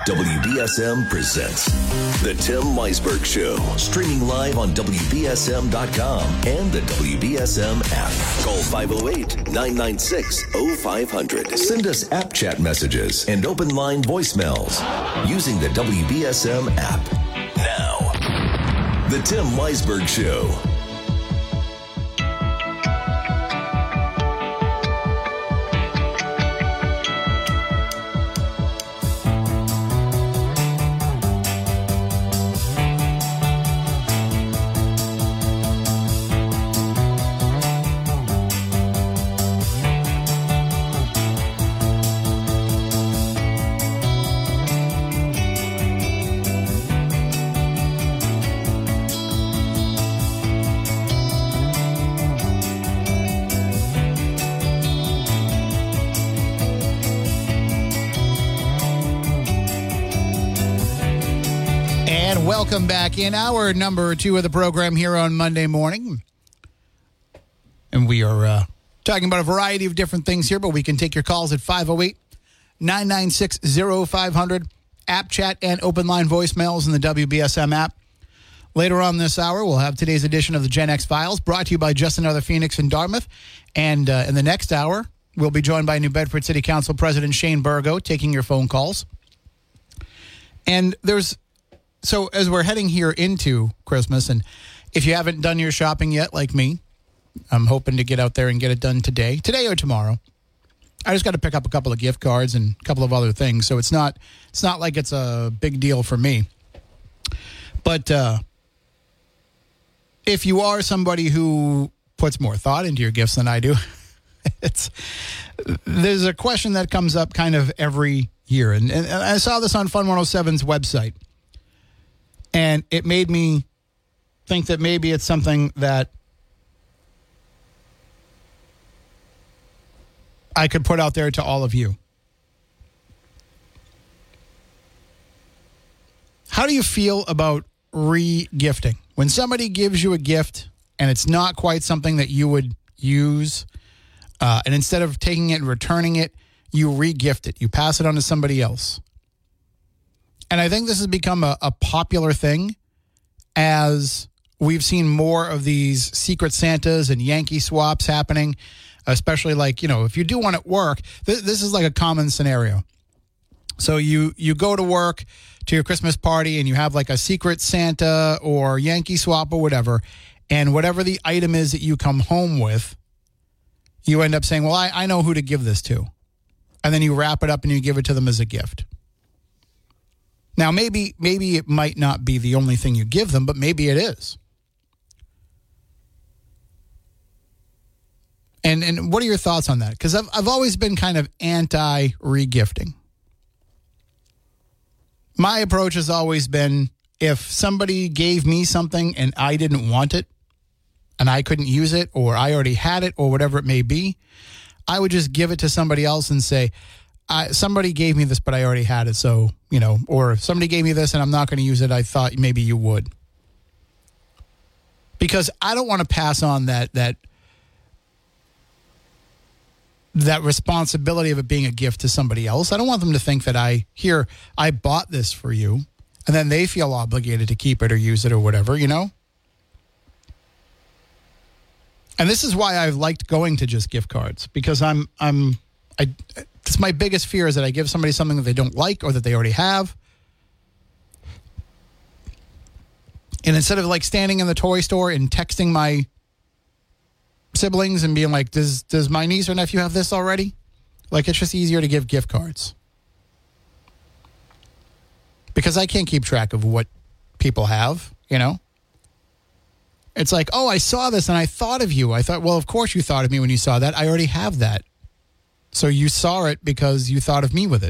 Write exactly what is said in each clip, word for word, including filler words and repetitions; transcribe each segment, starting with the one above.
W B S M presents The Tim Weisberg Show. Streaming live on W B S M dot com and the W B S M app. Call five oh eight, nine nine six, oh five hundred. Send us app chat messages and open line voicemails using the W B S M app. Now, The Tim Weisberg Show. Welcome back in hour number two of the program here on Monday morning. And we are uh, talking about a variety of different things here, but we can take your calls at five oh eight, nine nine six, oh five hundred, app chat and open line voicemails in the W B S M app. Later on this hour, we'll have today's edition of the Gen X Files brought to you by Just Another Phoenix in Dartmouth. And uh, in the next hour, we'll be joined by New Bedford City Council President Shane Burgo taking your phone calls. And there's So as we're heading here into Christmas, and if you haven't done your shopping yet, like me, I'm hoping to get out there and get it done today, today or tomorrow. I just got to pick up a couple of gift cards and a couple of other things, so it's not it's not like it's a big deal for me. But uh, if you are somebody who puts more thought into your gifts than I do, it's there's a question that comes up kind of every year, and, and I saw this on Fun one oh seven's website. And it made me think that maybe it's something that I could put out there to all of you. How do you feel about re-gifting? When somebody gives you a gift and it's not quite something that you would use, uh, and instead of taking it and returning it, you re-gift it. You pass it on to somebody else. And I think this has become a, a popular thing as we've seen more of these Secret Santas and Yankee swaps happening, especially like, you know, if you do one at work, th- this is like a common scenario. So you, you go to work to your Christmas party and you have like a Secret Santa or Yankee swap or whatever, and whatever the item is that you come home with, you end up saying, well, I, I know who to give this to. And then you wrap it up and you give it to them as a gift. Now, maybe maybe it might not be the only thing you give them, but maybe it is. And and what are your thoughts on that? Because I've I've always been kind of anti-regifting. My approach has always been, if somebody gave me something and I didn't want it, and I couldn't use it, or I already had it, or whatever it may be, I would just give it to somebody else and say, I, somebody gave me this, but I already had it, so, you know, or if somebody gave me this and I'm not going to use it, I thought maybe you would. Because I don't want to pass on that that that responsibility of it being a gift to somebody else. I don't want them to think that I, here, I bought this for you, and then they feel obligated to keep it or use it or whatever, you know? And this is why I've liked going to just gift cards, because I'm, I'm, I, it's my biggest fear is that I give somebody something that they don't like or that they already have. And instead of like standing in the toy store and texting my siblings and being like, does, does my niece or nephew have this already? Like, it's just easier to give gift cards. Because I can't keep track of what people have, you know? It's like, oh, I saw this and I thought of you. I thought, well, of course you thought of me when you saw that. I already have that. So you saw it because you thought of me with it.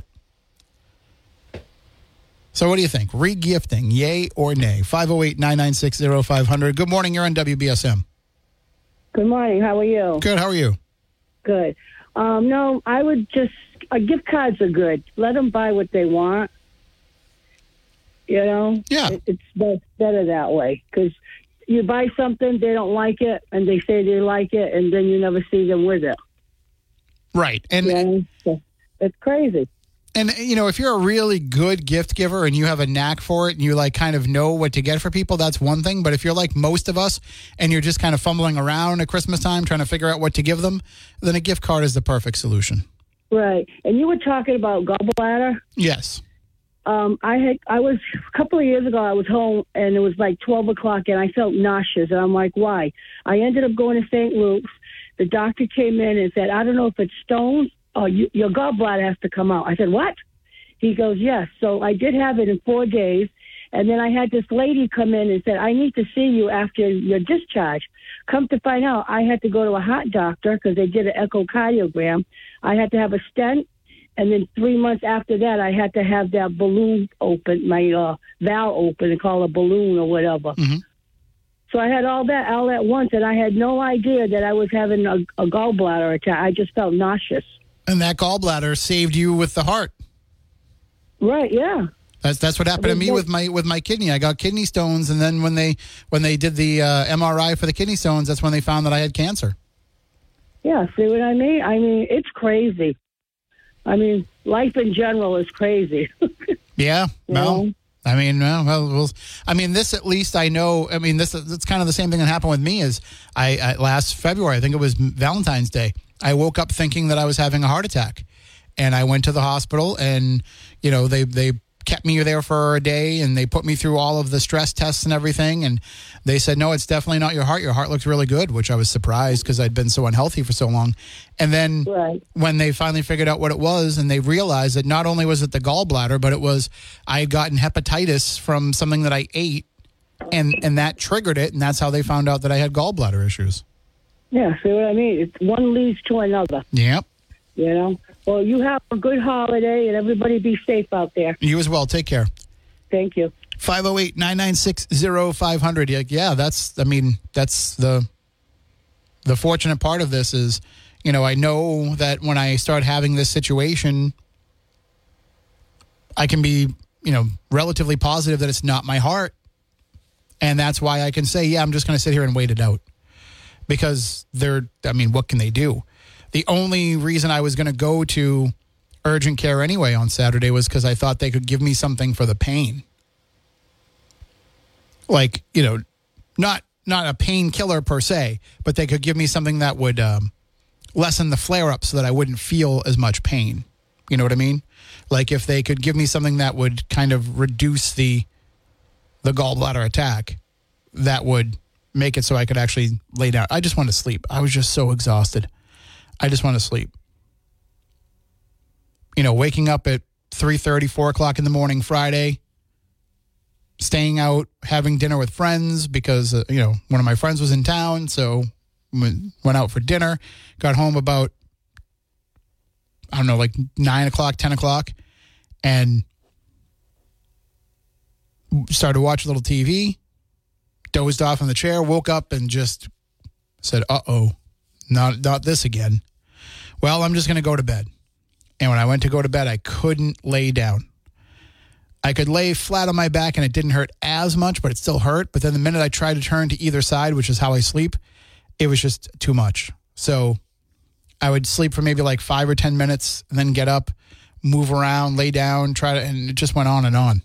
So what do you think? Re-gifting, yay or nay? five oh eight, nine nine six, oh five hundred. Good morning. You're on W B S M. Good morning. How are you? Good. How are you? Good. Um, no, I would just, uh, gift cards are good. Let them buy what they want. You know? Yeah. It, it's be- better that way. Because you buy something, they don't like it, and they say they like it, and then you never see them with it. Right. And you know? So it's crazy. And, you know, if you're a really good gift giver and you have a knack for it and you, like, kind of know what to get for people, that's one thing. But if you're like most of us and you're just kind of fumbling around at Christmas time trying to figure out what to give them, then a gift card is the perfect solution. Right. And you were talking about gallbladder? Yes. Um, I had, I was, a couple of years ago, I was home, and it was like twelve o'clock, and I felt nauseous. And I'm like, why? I ended up going to Saint Luke's. The doctor came in and said, I don't know if it's stones. Oh, you, your gallbladder has to come out. I said, what? He goes, yes. So I did have it in four days. And then I had this lady come in and said, I need to see you after your discharge. Come to find out, I had to go to a heart doctor because they did an echocardiogram. I had to have a stent. And then three months after that, I had to have that balloon open, my uh, valve open, and call it a balloon or whatever. Mm-hmm. So I had all that all at once, and I had no idea that I was having a, a gallbladder attack. I just felt nauseous. And that gallbladder saved you with the heart. Right, yeah. That's that's what happened to me with my with my kidney. I got kidney stones, and then when they when they did the uh, M R I for the kidney stones, that's when they found that I had cancer. Yeah, see what I mean? I mean, it's crazy. I mean, life in general is crazy. Yeah, well, know? I mean, well, well, well, I mean, this at least I know. I mean, this it's kind of the same thing that happened with me. Is I, I last February, I think it was Valentine's Day, I woke up thinking that I was having a heart attack, and I went to the hospital, and you know they they kept me there for a day, and they put me through all of the stress tests and everything, and they said, no, it's definitely not your heart. Your heart looks really good, which I was surprised because I'd been so unhealthy for so long. And then right. when they finally figured out what it was, and they realized that not only was it the gallbladder, but it was I had gotten hepatitis from something that I ate, and, and that triggered it, and that's how they found out that I had gallbladder issues. Yeah, see what I mean? It's one leads to another. Yep. You know? Well, you have a good holiday, and everybody be safe out there. You as well. Take care. Thank you. five oh eight, nine nine six, oh five hundred. Yeah, that's, I mean, that's the the fortunate part of this is, you know, I know that when I start having this situation, I can be, you know, relatively positive that it's not my heart. And that's why I can say, yeah, I'm just going to sit here and wait it out. Because they're, I mean, what can they do? The only reason I was going to go to urgent care anyway on Saturday was because I thought they could give me something for the pain. Like, you know, not not a painkiller per se, but they could give me something that would um, lessen the flare-up so that I wouldn't feel as much pain. You know what I mean? Like if they could give me something that would kind of reduce the the gallbladder attack, that would make it so I could actually lay down. I just want to sleep. I was just so exhausted. I just want to sleep. You know, waking up at three thirty, four o'clock in the morning Friday, staying out, having dinner with friends because, uh, you know, one of my friends was in town, so went out for dinner, got home about, I don't know, like nine o'clock, ten o'clock, and started to watch a little T V, dozed off in the chair, woke up and just said, uh-oh, not, not this again. Well, I'm just going to go to bed. And when I went to go to bed, I couldn't lay down. I could lay flat on my back and it didn't hurt as much, but it still hurt. But then the minute I tried to turn to either side, which is how I sleep, it was just too much. So I would sleep for maybe like five or ten minutes and then get up, move around, lay down, try to, and it just went on and on.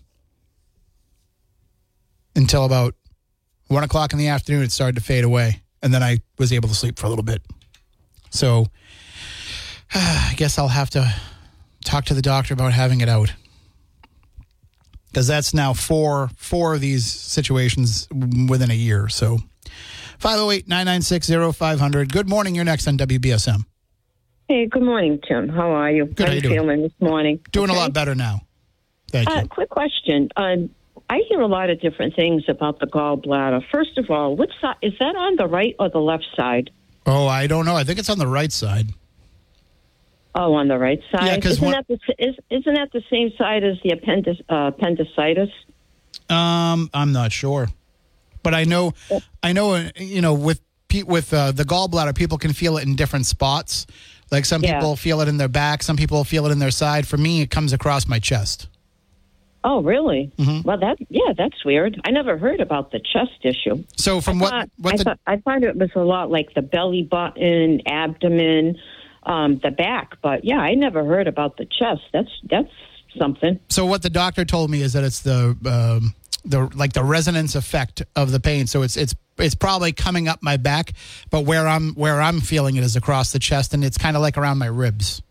Until about one o'clock in the afternoon, it started to fade away. And then I was able to sleep for a little bit. So uh, I guess I'll have to talk to the doctor about having it out. Because that's now four, four of these situations within a year. So five oh eight, nine nine six, oh five hundred. Good morning. You're next on W B S M. Hey, good morning, Tim. How are you? Good. How How are you you doing? feeling this morning? Doing Okay. a lot better now. Thank Uh, you. quick question. Uh, I hear a lot of different things about the gallbladder. First of all, which side is that on the right or the left side? Oh, I don't know. I think it's on the right side. Oh, on the right side. Yeah, 'cause isn't one- that the is, isn't that the same side as the appendix, uh, appendicitis? Um, I'm not sure, but I know, I know, uh, you know, with pe- with uh, the gallbladder, people can feel it in different spots. Like some Yeah. people feel it in their back, some people feel it in their side. For me, it comes across my chest. Oh, really? Mhm. Well, that yeah, that's weird. I never heard about the chest issue. So from I what thought, what I the thought I thought it was a lot like the belly button, abdomen. um, the back. But yeah, I never heard about the chest. That's that's something. So what the doctor told me is that it's the um, the like the resonance effect of the pain. So it's it's it's probably coming up my back, but where I'm where I'm feeling it is across the chest, and it's kind of like around my ribs.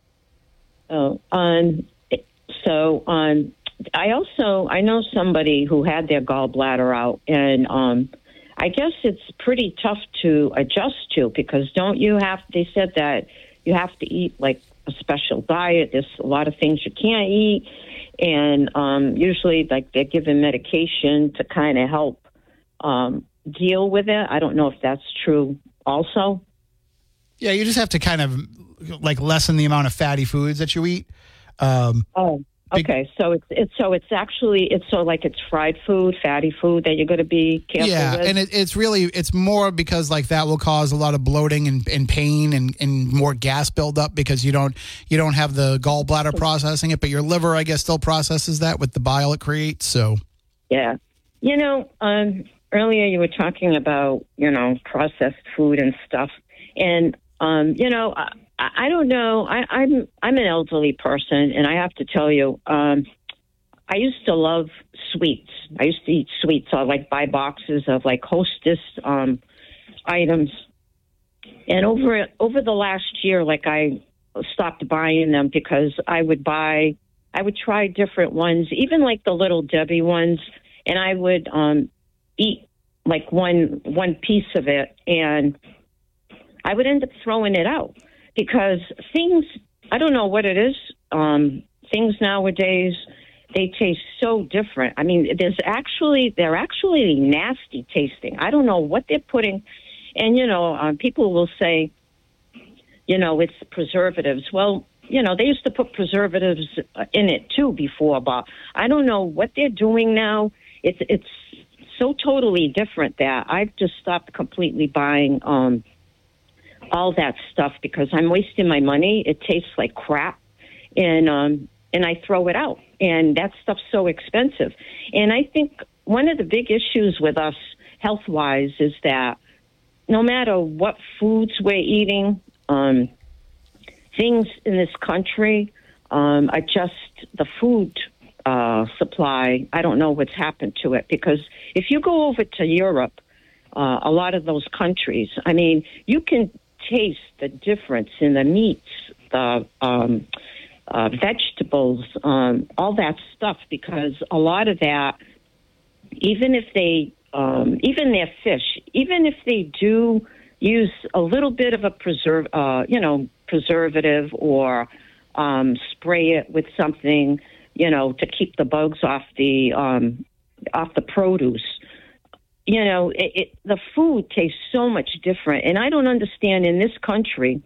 Oh, um, so um, I also I know somebody who had their gallbladder out, and um, I guess it's pretty tough to adjust to, because don't you have? They said that you have to eat like a special diet. There's a lot of things you can't eat, and um, usually like they're given medication to kind of help um, deal with it. I don't know if that's true also. Yeah, you just have to kind of like lessen the amount of fatty foods that you eat. Um, oh, okay. So it's it's so it's actually it's so like it's fried food, fatty food that you're going to be careful yeah, with. and it, it's really it's more because like that will cause a lot of bloating and, and pain and, and more gas buildup, because you don't you don't have the gallbladder processing it, but your liver, I guess, still processes that with the bile it creates. So yeah, you know, um, earlier you were talking about you know processed food and stuff, and um, you know. I, I don't know. I, I'm I'm an elderly person, and I have to tell you, um, I used to love sweets. I used to eat sweets. I like buy boxes of like Hostess um, items, and over over the last year, like I stopped buying them because I would buy, I would try different ones, even like the Little Debbie ones, and I would um, eat like one one piece of it, and I would end up throwing it out. Because things, I don't know what it is, um, things nowadays, they taste so different. I mean, there's actually, they're actually nasty tasting. I don't know what they're putting. And, you know, um, people will say, you know, it's preservatives. Well, you know, they used to put preservatives in it too before, but I don't know what they're doing now. It's, it's so totally different that I've just stopped completely buying, um, all that stuff, because I'm wasting my money. It tastes like crap, and um, and I throw it out. And that stuff's so expensive. And I think one of the big issues with us health-wise is that no matter what foods we're eating, um, things in this country um, are just the food uh, supply. I don't know what's happened to it, because if you go over to Europe, uh, a lot of those countries, I mean, you can taste the difference in the meats, the um, uh, vegetables, um, all that stuff, because a lot of that, even if they, um, even their fish, even if they do use a little bit of a preserve, uh, you know, preservative, or um, spray it with something, you know, to keep the bugs off the um, off the produce. You know, it, it, the food tastes so much different. And I don't understand in this country,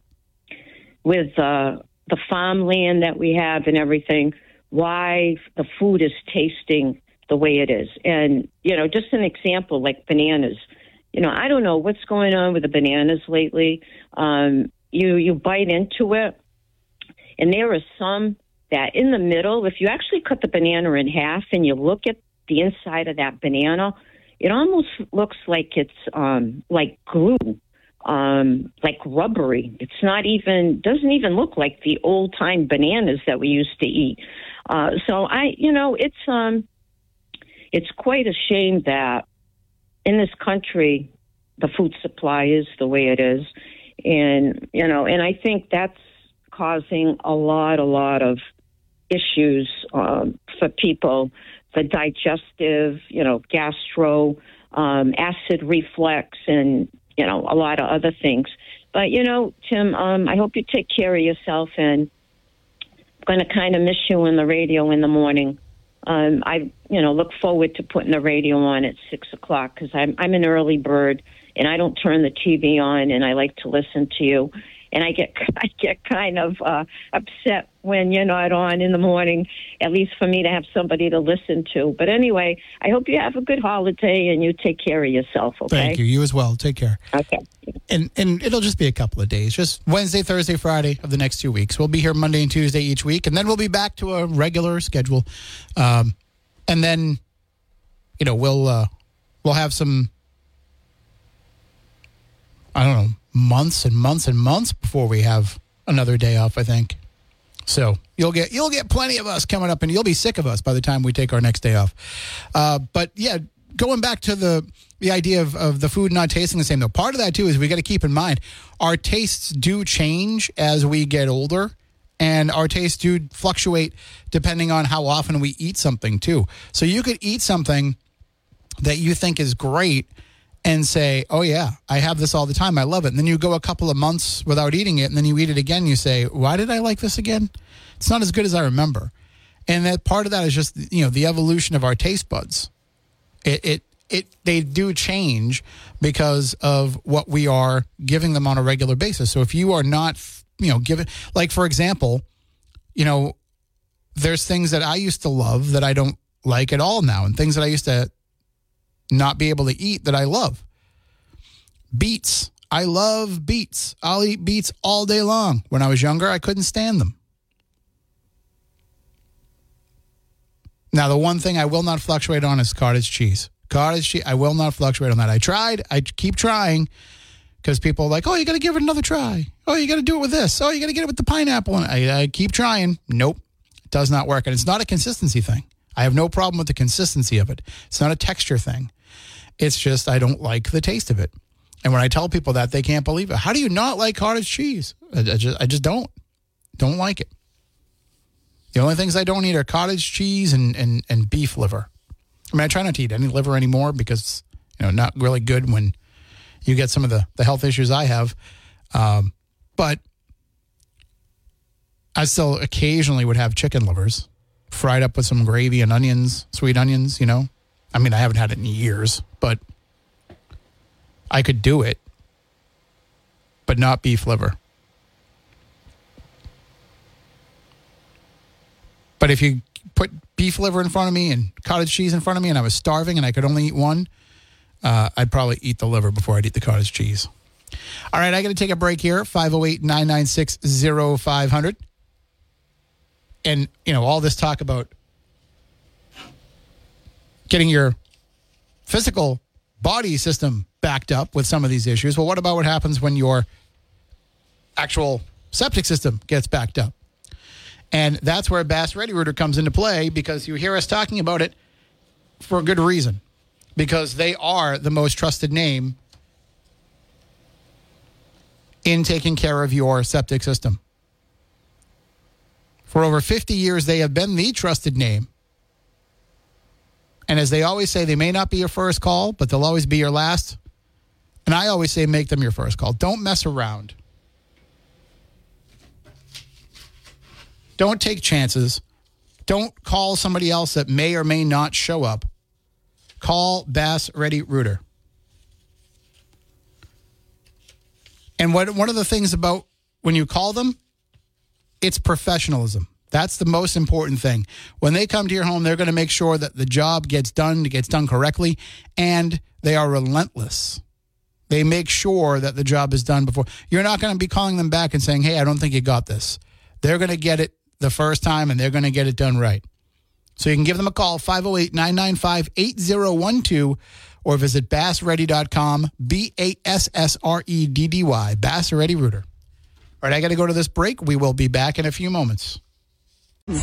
with uh, the farmland that we have and everything, why the food is tasting the way it is. And, you know, just an example, like bananas. You know, I don't know what's going on with the bananas lately. Um, you, you bite into it, and there are some that in the middle, if you actually cut the banana in half and you look at the inside of that banana, it almost looks like it's um, like glue, um, like rubbery. It's not even, doesn't even look like the old time bananas that we used to eat. Uh, so I, you know, it's um, it's quite a shame that in this country the food supply is the way it is, and you know, and I think that's causing a lot, a lot of issues um, for people. The digestive, you know, gastro, um, acid reflux, and, you know, a lot of other things. But, you know, Tim, um, I hope you take care of yourself, and I'm going to kind of miss you on the radio in the morning. Um, I, you know, look forward to putting the radio on at six o'clock, because I'm, I'm an early bird, and I don't turn the T V on, and I like to listen to you. And I get I get kind of uh, upset when you're not on in the morning, at least for me to have somebody to listen to. But anyway, I hope you have a good holiday and you take care of yourself, okay? Thank you. You as well. Take care. Okay. And and it'll just be a couple of days, just Wednesday, Thursday, Friday of the next two weeks. We'll be here Monday and Tuesday each week, and then we'll be back to a regular schedule. Um, and then, you know, we'll uh, we'll have some, I don't know, months and months and months before we have another day off, I think. So you'll get you'll get plenty of us coming up, and you'll be sick of us by the time we take our next day off. Uh, but yeah, going back to the the idea of, of the food not tasting the same, though, part of that too is we got to keep in mind our tastes do change as we get older, and our tastes do fluctuate depending on how often we eat something too. So you could eat something that you think is great and say, oh yeah, I have this all the time, I love it. And then you go a couple of months without eating it, and then you eat it again, and you say, why did I like this again? It's not as good as I remember. And that part of that is just, you know, the evolution of our taste buds. It, it, it, they do change because of what we are giving them on a regular basis. So if you are not, you know, giving, like for example, you know, there's things that I used to love that I don't like at all now, and things that I used to not be able to eat that I love. Beets. I love beets. I'll eat beets all day long. When I was younger, I couldn't stand them. Now, the one thing I will not fluctuate on is cottage cheese. Cottage cheese, I will not fluctuate on that. I tried. I keep trying because people are like, oh, you got to give it another try. Oh, you got to do it with this. Oh, you got to get it with the pineapple. And I, I keep trying. Nope. It does not work. And it's not a consistency thing. I have no problem with the consistency of it. It's not a texture thing. It's just I don't like the taste of it. And when I tell people that, they can't believe it. How do you not like cottage cheese? I, I, just, I just don't. Don't like it. The only things I don't eat are cottage cheese and, and, and beef liver. I mean, I try not to eat any liver anymore because, you know, not really good when you get some of the, the health issues I have. Um, but I still occasionally would have chicken livers fried up with some gravy and onions, sweet onions, you know. I mean, I haven't had it in years, but I could do it, but not beef liver. But if you put beef liver in front of me and cottage cheese in front of me and I was starving and I could only eat one, uh, I'd probably eat the liver before I'd eat the cottage cheese. All right, I got to take a break here, five oh eight, nine nine six, oh five hundred. And, you know, all this talk about getting your physical body system backed up with some of these issues. Well, what about what happens when your actual septic system gets backed up? And that's where Bass Ready Rooter comes into play, because you hear us talking about it for a good reason, because they are the most trusted name in taking care of your septic system. For over fifty years, they have been the trusted name. And as they always say, they may not be your first call, but they'll always be your last. And I always say, make them your first call. Don't mess around. Don't take chances. Don't call somebody else that may or may not show up. Call Bass Ready Rooter. And what one of the things about when you call them, it's professionalism. That's the most important thing. When they come to your home, they're going to make sure that the job gets done, it gets done correctly, and they are relentless. They make sure that the job is done before. You're not going to be calling them back and saying, hey, I don't think you got this. They're going to get it the first time, and they're going to get it done right. So you can give them a call, five oh eight, nine nine five, eight oh one two, or visit bass ready dot com, B A S S R E D D Y, Bass Ready Rooter. All right, I got to go to this break. We will be back in a few moments. You're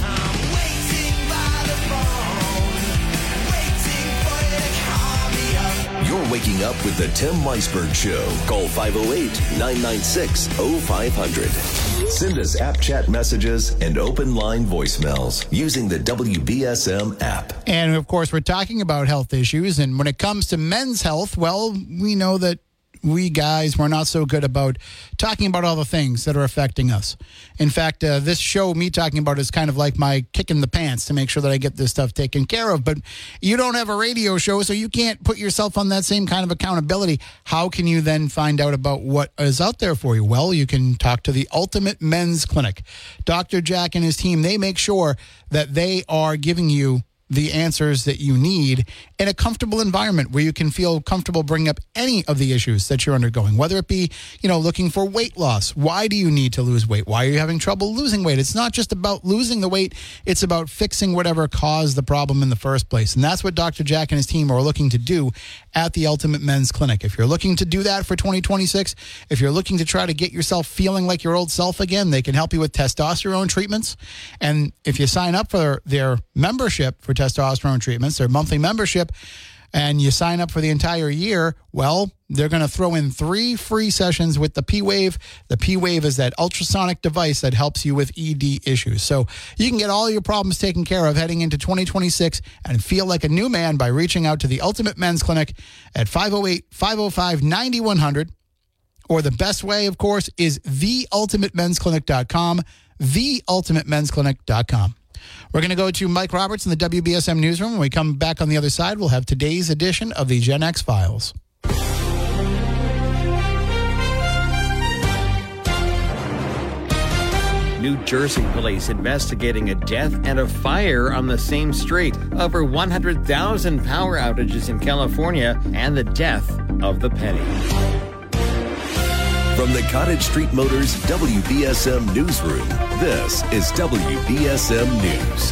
waking up with the Tim Meisberg Show. Call five oh eight, nine nine six, oh five hundred. Send us app chat messages and open line voicemails using the W B S M app. And, of course, we're talking about health issues. And when it comes to men's health, well, we know that we guys, we're not so good about talking about all the things that are affecting us. In fact, uh, this show, me talking about it, is kind of like my kick in the pants to make sure that I get this stuff taken care of. But you don't have a radio show, so you can't put yourself on that same kind of accountability. How can you then find out about what is out there for you? Well, you can talk to the Ultimate Men's Clinic. Doctor Jack and his team, they make sure that they are giving you the answers that you need in a comfortable environment where you can feel comfortable bringing up any of the issues that you're undergoing, whether it be, you know, looking for weight loss. Why do you need to lose weight? Why are you having trouble losing weight? It's not just about losing the weight. It's about fixing whatever caused the problem in the first place. And that's what Doctor Jack and his team are looking to do at the Ultimate Men's Clinic. If you're looking to do that for twenty twenty-six, if you're looking to try to get yourself feeling like your old self again, they can help you with testosterone treatments. And if you sign up for their membership for testosterone treatments, their monthly membership, and you sign up for the entire year, well, they're going to throw in three free sessions with the P-Wave. The P-Wave is that ultrasonic device that helps you with E D issues. So you can get all your problems taken care of heading into twenty twenty-six and feel like a new man by reaching out to the Ultimate Men's Clinic at five oh eight, five oh five, nine one hundred. Or the best way, of course, is the ultimate men's clinic dot com, the ultimate men's clinic dot com. We're going to go to Mike Roberts in the W B S M newsroom. When we come back on the other side, we'll have today's edition of the Gen X Files. New Jersey police investigating a death and a fire on the same street. Over one hundred thousand power outages in California and the death of the penny. From the Cottage Street Motors W B S M Newsroom, this is W B S M News.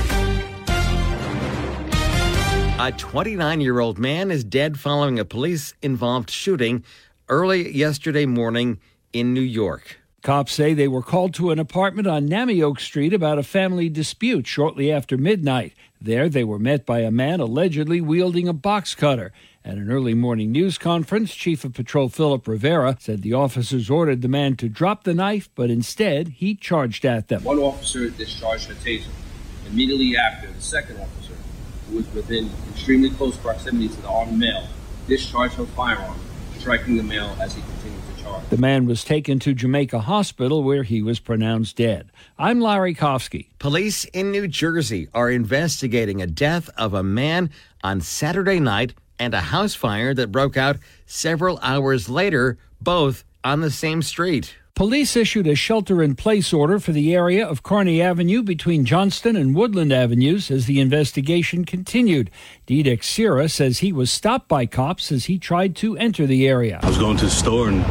A twenty-nine-year-old man is dead following a police-involved shooting early yesterday morning in New York. Cops say they were called to an apartment on Namioke Street about a family dispute shortly after midnight. There, they were met by a man allegedly wielding a box cutter. At an early morning news conference, Chief of Patrol Philip Rivera said the officers ordered the man to drop the knife, but instead he charged at them. One officer discharged a taser. Immediately after, the second officer, who was within extremely close proximity to the armed male, discharged her firearm, striking the male as he continued to charge. The man was taken to Jamaica Hospital, where he was pronounced dead. I'm Larry Kofsky. Police in New Jersey are investigating a death of a man on Saturday night and a house fire that broke out several hours later, both on the same street. Police issued a shelter-in-place order for the area of Kearney Avenue between Johnston and Woodland Avenues as the investigation continued. Didex Sierra says he was stopped by cops as he tried to enter the area. I was going to the store and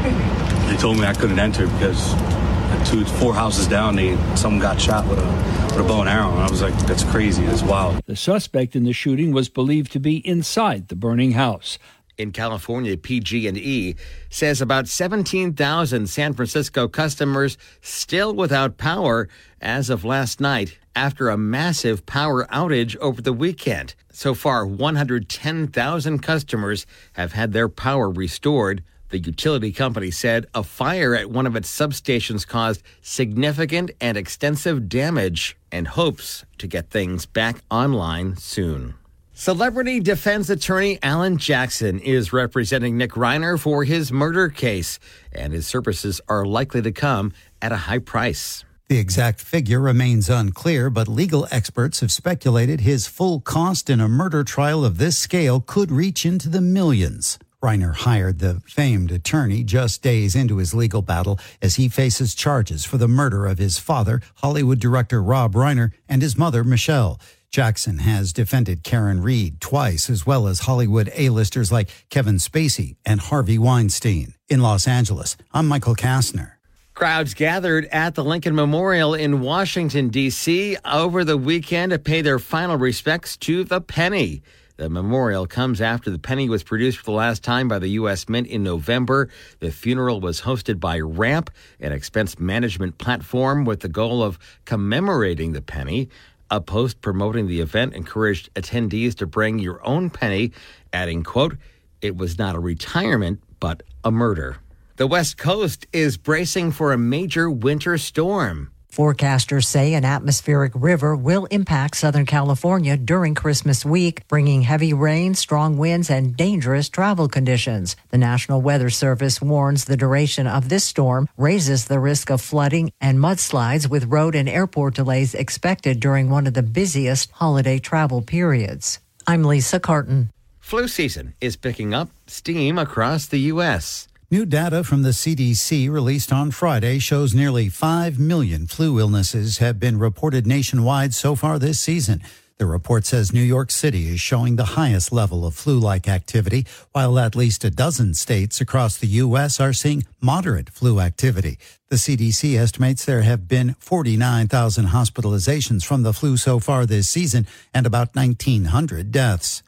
they told me I couldn't enter because two, four houses down, they, someone got shot with a, with a bow and arrow. And I was like, that's crazy. That's wild. The suspect in the shooting was believed to be inside the burning house. In California, P G and E says about seventeen thousand San Francisco customers still without power as of last night after a massive power outage over the weekend. So far, one hundred ten thousand customers have had their power restored. The utility company said a fire at one of its substations caused significant and extensive damage and hopes to get things back online soon. Celebrity defense attorney Alan Jackson is representing Nick Reiner for his murder case, and his services are likely to come at a high price. The exact figure remains unclear, but legal experts have speculated his full cost in a murder trial of this scale could reach into the millions. Reiner hired the famed attorney just days into his legal battle as he faces charges for the murder of his father, Hollywood director Rob Reiner, and his mother, Michelle. Jackson has defended Karen Reed twice, as well as Hollywood A-listers like Kevin Spacey and Harvey Weinstein. In Los Angeles, I'm Michael Kastner. Crowds gathered at the Lincoln Memorial in Washington, D C over the weekend to pay their final respects to the penny. The memorial comes after the penny was produced for the last time by the U S Mint in November. The funeral was hosted by Ramp, an expense management platform with the goal of commemorating the penny. A post promoting the event encouraged attendees to bring your own penny, adding, quote, "It was not a retirement, but a murder." The West Coast is bracing for a major winter storm. Forecasters say an atmospheric river will impact Southern California during Christmas week, bringing heavy rain, strong winds, and dangerous travel conditions. The National Weather Service warns the duration of this storm raises the risk of flooding and mudslides, with road and airport delays expected during one of the busiest holiday travel periods. I'm Lisa Carton. Flu season is picking up steam across the U S New data from the C D C released on Friday shows nearly five million flu illnesses have been reported nationwide so far this season. The report says New York City is showing the highest level of flu-like activity, while at least a dozen states across the U S are seeing moderate flu activity. The C D C estimates there have been forty-nine thousand hospitalizations from the flu so far this season and about nineteen hundred deaths.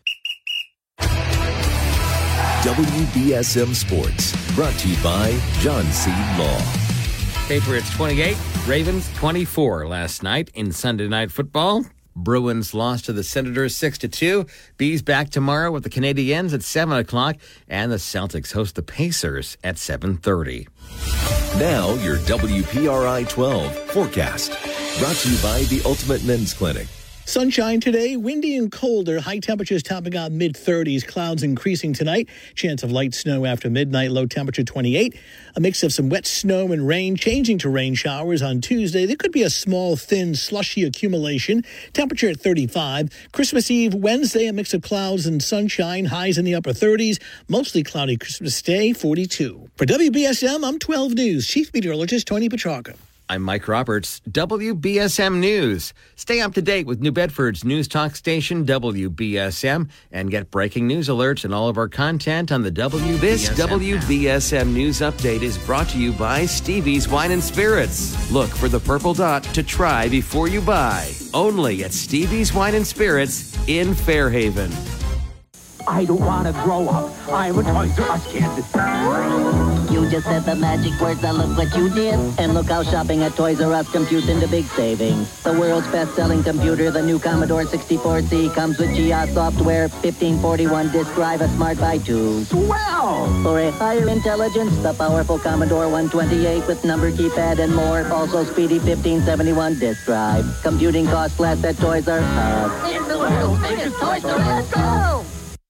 W B S M Sports, brought to you by John C. Law. Patriots twenty-eight, Ravens twenty-four last night in Sunday Night Football. Bruins lost to the Senators six to two. Bees back tomorrow with the Canadiens at seven o'clock, and the Celtics host the Pacers at seven thirty. Now your W P R I twelve forecast, brought to you by the Ultimate Men's Clinic. Sunshine today, windy and colder. High temperatures topping out mid thirties. Clouds increasing tonight. Chance of light snow after midnight. Low temperature twenty-eight. A mix of some wet snow and rain, changing to rain showers on Tuesday. There could be a small, thin, slushy accumulation. Temperature at thirty-five. Christmas Eve, Wednesday, a mix of clouds and sunshine. Highs in the upper thirties. Mostly cloudy Christmas Day, forty-two. For W B S M, I'm twelve News Chief Meteorologist Tony Petrarca. I'm Mike Roberts, W B S M News. Stay up to date with New Bedford's news talk station, W B S M, and get breaking news alerts and all of our content on the W B S M. This W B S M News Update is brought to you by Stevie's Wine and Spirits. Look for the purple dot to try before you buy. Only at Stevie's Wine and Spirits in Fairhaven. I don't want to grow up. I'm a Toys R Us kid. You just said the magic words and look what you did. And look how shopping at Toys R Us computes into big savings. The world's best-selling computer, the new Commodore sixty-four C, comes with G I O S software, fifteen forty-one disk drive, a Smart Buy two. Swell! For a higher intelligence, the powerful Commodore one twenty-eight with number keypad and more. Also speedy fifteen seventy-one disk drive. Computing costs less at Toys R Us. It's the world's biggest Toys R Us. Go!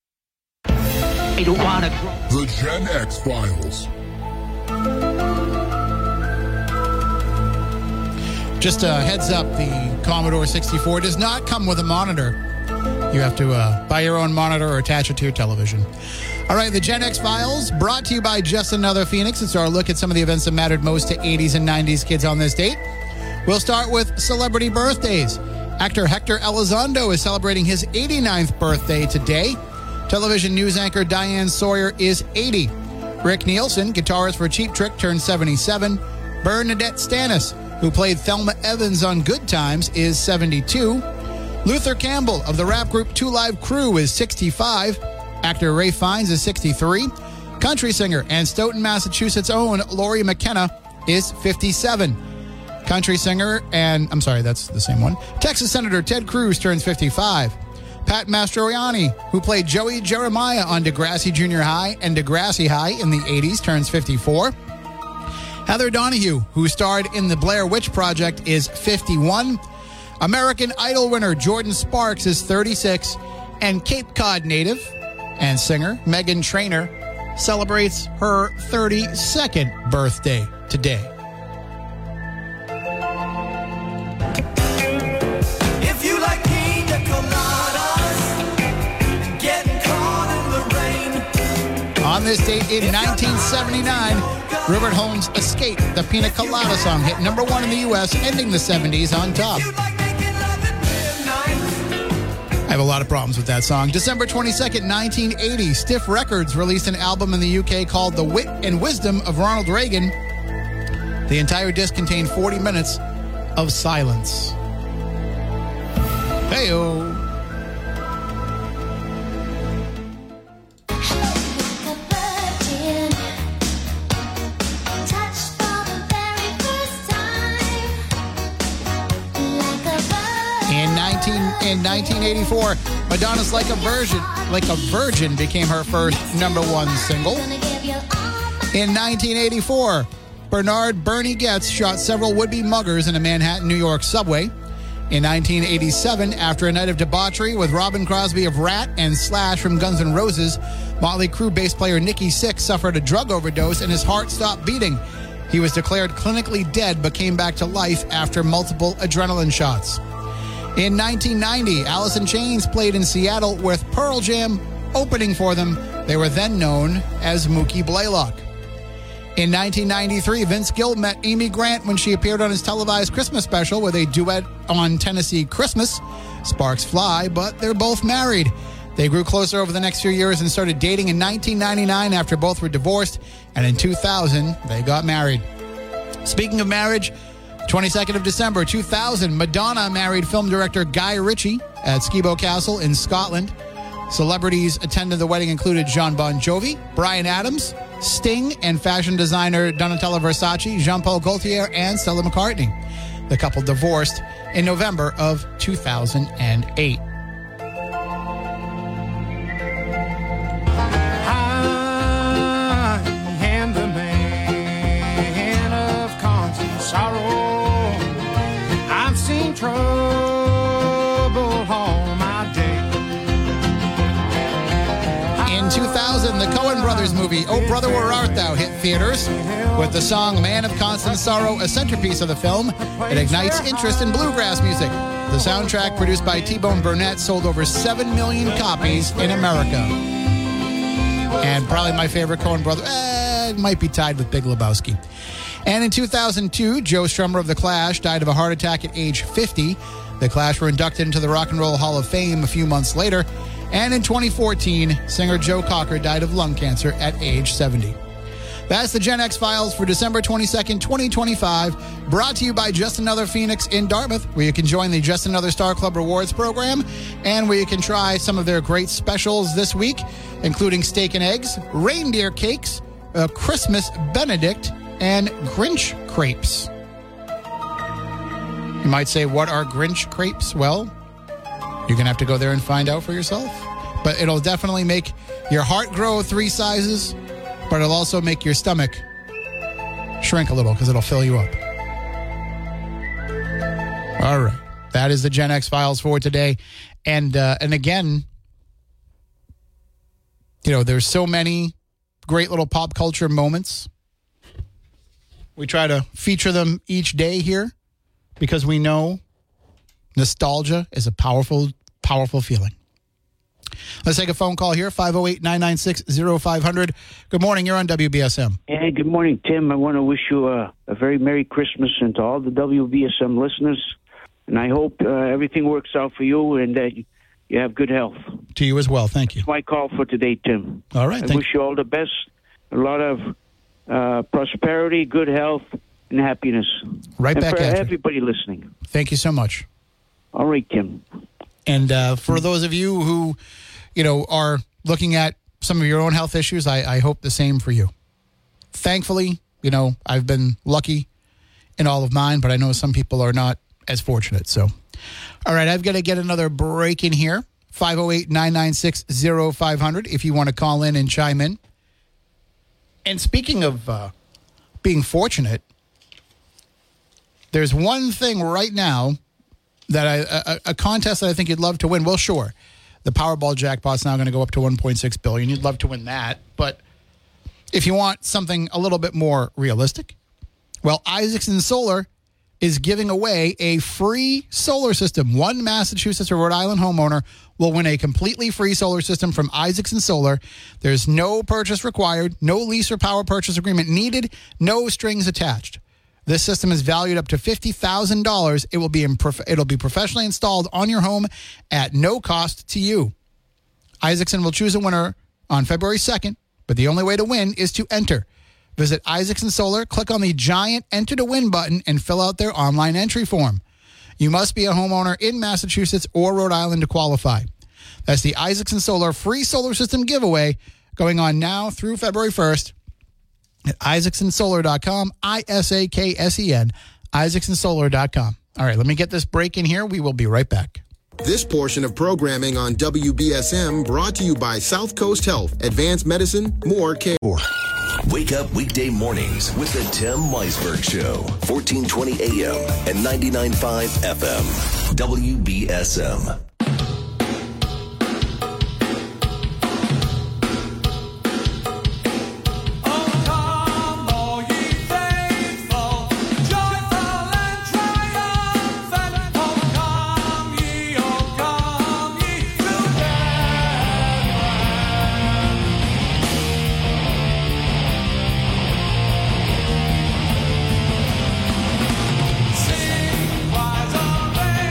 I don't want to grow. The Gen X Files. Just a heads up, the Commodore sixty-four does not come with a monitor. You have to uh, buy your own monitor or attach it to your television. All right, the Gen X Files, brought to you by Just Another Phoenix. It's our look at some of the events that mattered most to eighties and nineties kids on this date. We'll start with celebrity birthdays. Actor Hector Elizondo is celebrating his eighty-ninth birthday today. Television news anchor Diane Sawyer is eighty. Rick Nielsen, guitarist for Cheap Trick, turned seventy-seven. Bernadette Stanis, who played Thelma Evans on Good Times, is seventy-two. Luther Campbell of the rap group Two Live Crew is sixty-five. Actor Ray Fiennes is sixty-three. Country singer and Stoughton, Massachusetts' own Laurie McKenna is fifty-seven. Country singer and, I'm sorry, that's the same one. Texas Senator Ted Cruz turns fifty-five. Pat Mastroianni, who played Joey Jeremiah on Degrassi Junior High and Degrassi High in the eighties, turns fifty-four. Heather Donahue, who starred in the Blair Witch Project, is fifty-one. American Idol winner Jordan Sparks is thirty-six. And Cape Cod native and singer Meghan Trainor celebrates her thirty-second birthday today. If you like pina coladas and getting caught in the rain. On this date in nineteen seventy-nine, Rupert Holmes' Escape, the Pina Colada song, hit number one in the U S, ending the seventies on top. I have a lot of problems with that song. December twenty-second, nineteen eighty, Stiff Records released an album in the U K called The Wit and Wisdom of Ronald Reagan. The entire disc contained forty minutes of silence. Hey-o. In nineteen eighty-four, Madonna's Like a Virgin, Like a Virgin became her first number one single. In nineteen eighty-four, Bernard Bernie Getz shot several would-be muggers in a Manhattan, New York subway. In nineteen eighty-seven, after a night of debauchery with Robin Crosby of Rat and Slash from Guns N' Roses, Motley Crue bass player Nicky Sixx suffered a drug overdose and his heart stopped beating. He was declared clinically dead but came back to life after multiple adrenaline shots. In nineteen ninety, Alice in Chains played in Seattle with Pearl Jam opening for them. They were then known as Mookie Blaylock. In nineteen ninety-three, Vince Gill met Amy Grant when she appeared on his televised Christmas special with a duet on Tennessee Christmas. Sparks fly, but they're both married. They grew closer over the next few years and started dating in nineteen ninety-nine after both were divorced, and in two thousand, they got married. Speaking of marriage, twenty-second of December two thousand, Madonna married film director Guy Ritchie at Skibo Castle in Scotland. Celebrities attended the wedding included John Bon Jovi, Bryan Adams, Sting, and fashion designer Donatella Versace, Jean-Paul Gaultier, and Stella McCartney. The couple divorced in November of two thousand eight. The Coen Brothers movie, Oh Brother Where Art Thou, hit theaters. With the song Man of Constant Sorrow a centerpiece of the film, it ignites interest in bluegrass music. The soundtrack, produced by T-Bone Burnett, sold over seven million copies in America. And probably my favorite Coen Brother, eh, it might be tied with Big Lebowski. And in two thousand two, Joe Strummer of The Clash died of a heart attack at age fifty. The Clash were inducted into the Rock and Roll Hall of Fame a few months later. And in twenty fourteen, singer Joe Cocker died of lung cancer at age seventy. That's the Gen X Files for December twenty-second, twenty twenty-five, brought to you by Just Another Phoenix in Dartmouth, where you can join the Just Another Star Club Rewards program, and where you can try some of their great specials this week, including steak and eggs, reindeer cakes, a Christmas Benedict, and Grinch crepes. You might say, what are Grinch crepes? Well, you're going to have to go there and find out for yourself. But it'll definitely make your heart grow three sizes, but it'll also make your stomach shrink a little because it'll fill you up. All right. That is the Gen X Files for today. And, uh, and again, you know, there's so many great little pop culture moments. We try to feature them each day here because we know nostalgia is a powerful, powerful feeling. Let's take a phone call here, five oh eight, nine nine six, oh five hundred. Good morning. You're on W B S M. Hey, good morning, Tim. I want to wish you a, a very Merry Christmas and to all the W B S M listeners. And I hope uh, everything works out for you and that you, you have good health. To you as well. Thank you. That's my call for today, Tim. All right. I thank wish you all the best, a lot of uh, prosperity, good health, and happiness. Right and back for at you. everybody listening. Thank you so much. All right, Tim. And uh, for those of you who, you know, are looking at some of your own health issues, I, I hope the same for you. Thankfully, you know, I've been lucky in all of mine, but I know some people are not as fortunate. So, all right, I've got to get another break in here. five oh eight, nine nine six, oh five hundred if you want to call in and chime in. And speaking of uh, being fortunate, there's one thing right now that I, a, a contest that I think you'd love to win. Well, sure, the Powerball jackpot's now going to go up to one point six billion dollars. You'd love to win that. But if you want something a little bit more realistic, well, Isaacson Solar is giving away a free solar system. One Massachusetts or Rhode Island homeowner will win a completely free solar system from Isaacson Solar. There's no purchase required, no lease or power purchase agreement needed, no strings attached. This system is valued up to fifty thousand dollars. It will be in prof- it'll be professionally installed on your home at no cost to you. Isaacson will choose a winner on February second, but the only way to win is to enter. Visit Isaacson Solar, click on the giant Enter to Win button, and fill out their online entry form. You must be a homeowner in Massachusetts or Rhode Island to qualify. That's the Isaacson Solar free solar system giveaway going on now through February first. At isaacson solar dot com, I S A K S E N, isaacson solar dot com. All right, let me get this break in here. We will be right back. This portion of programming on W B S M brought to you by South Coast Health, Advanced Medicine, More Care. Wake up weekday mornings with the Tim Weisberg Show, fourteen twenty A M and ninety-nine point five F M, W B S M. Sing, wise of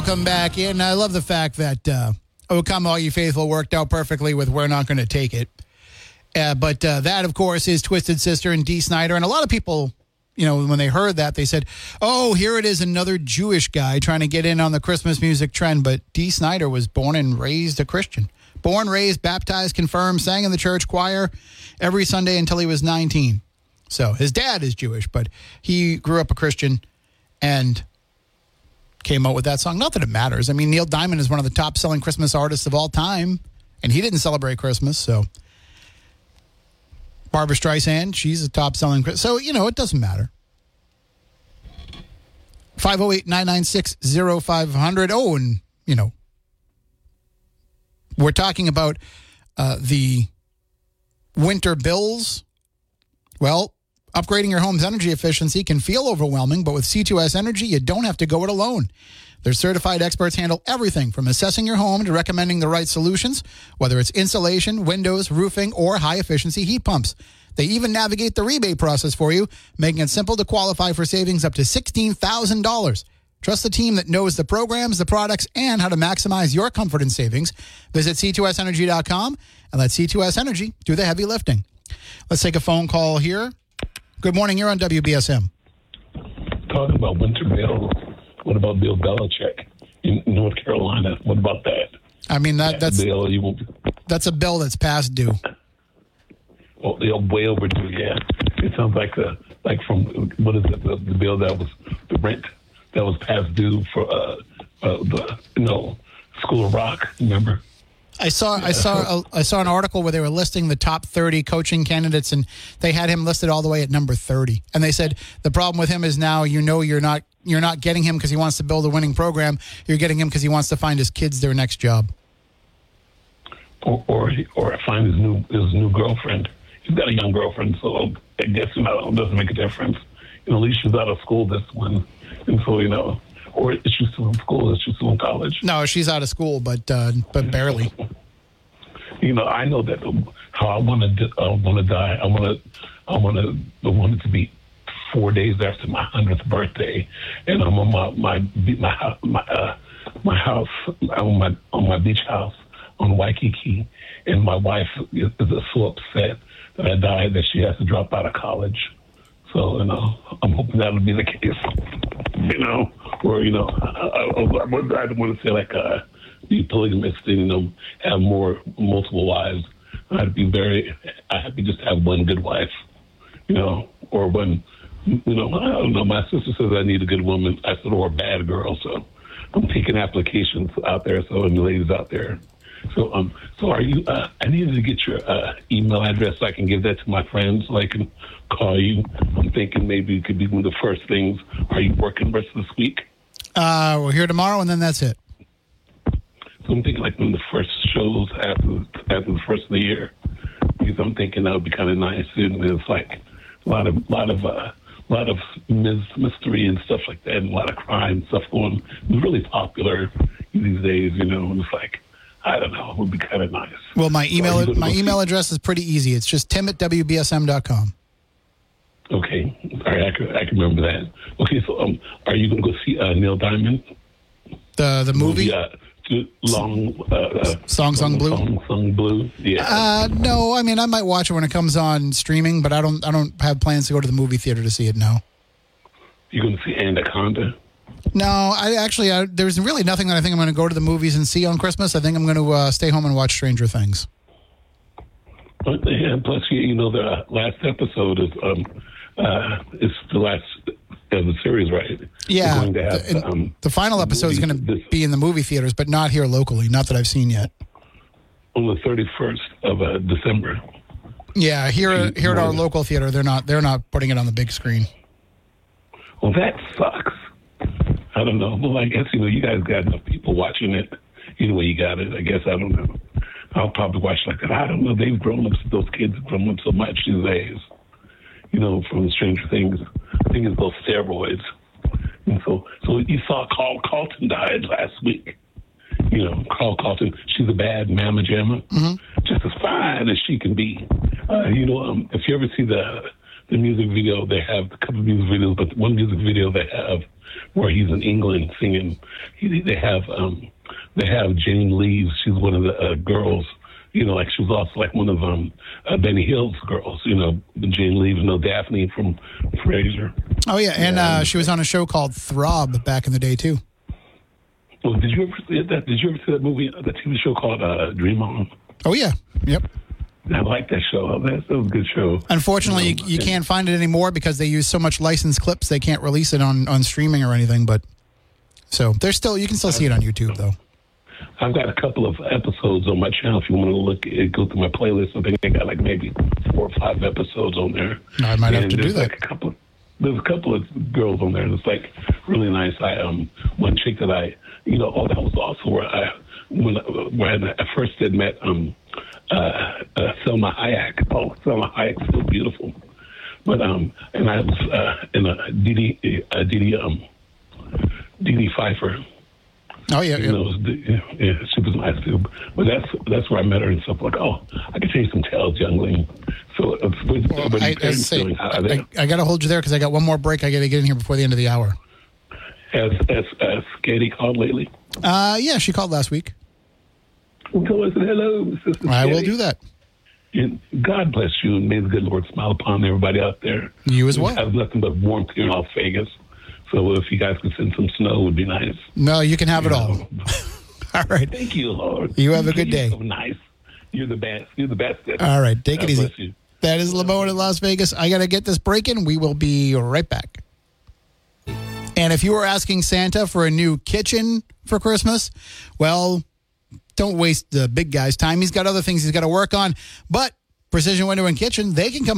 welcome back in. I love the fact that uh, "O Come All You Faithful" worked out perfectly with "We're Not Going to Take It." Uh, but uh, that, of course, is Twisted Sister and Dee Snider. And a lot of people, you know, when they heard that, they said, oh, here it is, another Jewish guy trying to get in on the Christmas music trend. But Dee Snider was born and raised a Christian. Born, raised, baptized, confirmed, sang in the church choir every Sunday until he was nineteen. So his dad is Jewish, but he grew up a Christian and came out with that song. Not that it matters. I mean, Neil Diamond is one of the top-selling Christmas artists of all time, and he didn't celebrate Christmas, so... Barbra Streisand, she's a top-selling... So, you know, it doesn't matter. five oh eight, nine nine six, oh five hundred. Oh, and, you know, we're talking about uh, the winter bills. Well, upgrading your home's energy efficiency can feel overwhelming, but with C two S Energy, you don't have to go it alone. Their certified experts handle everything from assessing your home to recommending the right solutions, whether it's insulation, windows, roofing, or high-efficiency heat pumps. They even navigate the rebate process for you, making it simple to qualify for savings up to sixteen thousand dollars. Trust the team that knows the programs, the products, and how to maximize your comfort and savings. Visit C two S energy dot com and let C two S Energy do the heavy lifting. Let's take a phone call here. Good morning. You're on W B S M. Talking about winter bills. What about Bill Belichick in North Carolina? What about that? I mean, that, that that's bill, you won't, that's a bill that's past due. Well, they're way overdue, yeah. It sounds like a, like from, what is it, the, the bill that was, the rent that was past due for, uh, uh, the, you know, School of Rock, remember? I saw I saw a, I saw an article where they were listing the top thirty coaching candidates, and they had him listed all the way at number thirty. And they said the problem with him is now you know you're not you're not getting him because he wants to build a winning program. You're getting him because he wants to find his kids their next job, or or, or find his new his new girlfriend. He's got a young girlfriend, so I guess you know it doesn't make a difference. You know, at least she's out of school this one, and so you know. Or is she still in school? Is she still in college? No, she's out of school, but uh, but barely. You know, I know that um, how I want to I want to die. I want to I want to I want it to be four days after my hundredth birthday, and I'm on my my my my uh, my house on my on my beach house on Waikiki, and my wife is, is so upset that I died that she has to drop out of college. So, you know, I'm hoping that'll be the case, you know, or, you know, I, I, I don't want to say like a be polygamist and, you know, have more, multiple wives. I'd be very, I'd happy just to have one good wife, you know, or one, you know, I don't know. My sister says I need a good woman. I said, or a bad girl. So I'm taking applications out there. So, and the ladies out there. So, um, so are you, uh, I needed to get your uh, email address so I can give that to my friends so I can call you. I'm thinking maybe it could be one of the first things. Are you working the rest of this week? Uh, we're here tomorrow, and then that's it. So I'm thinking like one of the first shows after, after the first of the year, because I'm thinking that would be kind of nice. And it's like a lot of, lot of, uh, a lot of mystery and stuff like that, and a lot of crime stuff going. It's really popular these days, you know, and it's like, I don't know. It would be kind of nice. Well, my email my email address is pretty easy. It's just tim at w b s m dot com. Okay. All right. I can, I can remember that. Okay. So um, are you going to go see uh, Neil Diamond? The the movie? Uh, long, uh, uh, Song Sung Blue? Song Sung Blue? Yeah. Uh, no, I mean, I might watch it when it comes on streaming, but I don't, I don't have plans to go to the movie theater to see it, no. You're going to see Anaconda? No, I actually, I, there's really nothing that I think I'm going to go to the movies and see on Christmas. I think I'm going to uh, stay home and watch Stranger Things. But, yeah, plus, you know, the last episode is um, uh, is the last of the series, right? Yeah. Going to have, the, um, the final episode is going to be in the movie theaters, but not here locally. Not that I've seen yet. On the thirty-first of uh, December. Yeah, here here at our local theater, they're not they're not putting it on the big screen. Well, that sucks. I don't know. Well, I guess, you know, you guys got enough people watching it. Either way you got it, I guess. I don't know. I'll probably watch like that. I don't know. They've grown up, those kids have grown up so much these days, you know, from Stranger Things. I think it's those steroids. And so, so you saw Carl Carlton died last week. You know, Carl Carlton, she's a bad mamma jamma, mm-hmm. just as fine as she can be. Uh, you know, um, if you ever see the the music video they have, a couple of music videos, but one music video they have where he's in England singing, he, they have um, they have Jane Leeves. She's one of the uh, girls. You know, like she was also like one of um, uh, Benny Hill's girls. You know, Jane Leeves, you know, Daphne from Frasier. Oh yeah, and uh, she was on a show called Throb back in the day too. Well, did you ever see that? Did you ever see that movie, the T V show called uh, Dream On? Oh yeah, yep. I like that show. That, that was a good show. Unfortunately, you, know, you, you can't find it anymore because they use so much licensed clips. They can't release it on, on streaming or anything. But so there's still you can still see it on YouTube though. I've got a couple of episodes on my channel. If you want to look, go through my playlist. I think I got like maybe four or five episodes on there. I might have and to do that. Like a couple. There's a couple of girls on there that's like really nice. I um one chick that I you know oh that was also where I when when I first had met um. Uh, uh, Selma Hayek. Oh, Selma Hayek's so beautiful. But um, and I was uh, in a Didi, uh, Didi, um, Didi Pfeiffer. Oh yeah, you yeah. know, it was, yeah, yeah, she was nice too. But that's that's where I met her and stuff. Like, oh, I can change some tails, youngling. So, uh, with, Well, with I, I, say, I, I got to hold you there because I got one more break. I got to get in here before the end of the hour. Has has, has Katie called lately? Uh, yeah, she called last week. Well, tell us hello, Sister I will Katie. do that. And God bless you, and may the good Lord smile upon everybody out there. You as well. We have nothing but warmth here in Las Vegas. So if you guys could send some snow, it would be nice. No, you can have it all. All right. Thank you, Lord. You have a good day. You're so nice. You're the best. You're the best. All right, take God it bless easy. you. That is Lamone in Las Vegas. I got to get this breaking. We will be right back. And if you were asking Santa for a new kitchen for Christmas, well, don't waste the big guy's time. He's got other things he's got to work on. But Precision Window and Kitchen, they can come